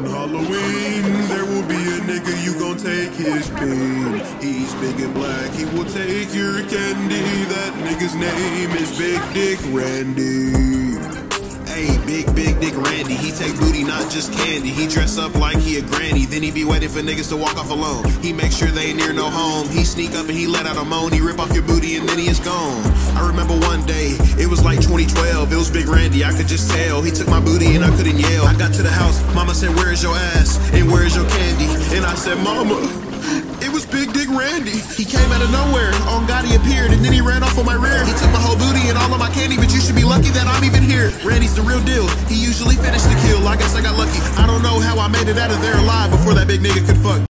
On Halloween, there will be a nigga, you gon' take his pain. He's big and black, he will take your candy. That nigga's name is Big Dick Randy. Hey, big Dick Randy, he take booty, not just candy. He dress up like he a granny, then he be waiting for niggas to walk off alone. He make sure they ain't near no home. He sneak up and he let out a moan. He rip off your booty and then he is gone. I remember one day, it was like 2012. It was Big Randy, I could just tell. He took my booty and I couldn't yell. I got to the house, mama said, where is your ass? And where is your candy? And I said, mama, it was Big Dick Randy. He came out of nowhere, on God he appeared, and then he ran off on my rear. He took my whole booty and all of my candy, but you should be lucky that I'm even here. Randy's the real deal, he usually finished the kill. I guess I got lucky. I don't know how I made it out of there alive before that big nigga could fuck.